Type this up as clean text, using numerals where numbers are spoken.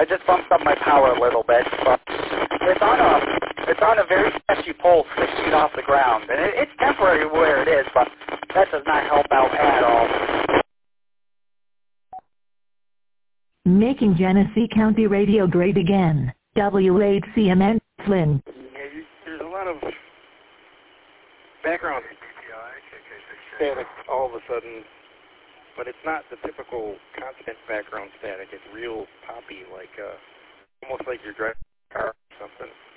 I just bumped up my power a little bit, but it's on a very sketchy pole 6 feet off the ground, and it's temporary where it is, but that does not help out at all. Making Genesee County radio great again. W8CMN, Flynn. Yeah, there's a lot of background static all of a sudden, but it's not the typical constant background static. It's real poppy, like almost like you're driving a car or something.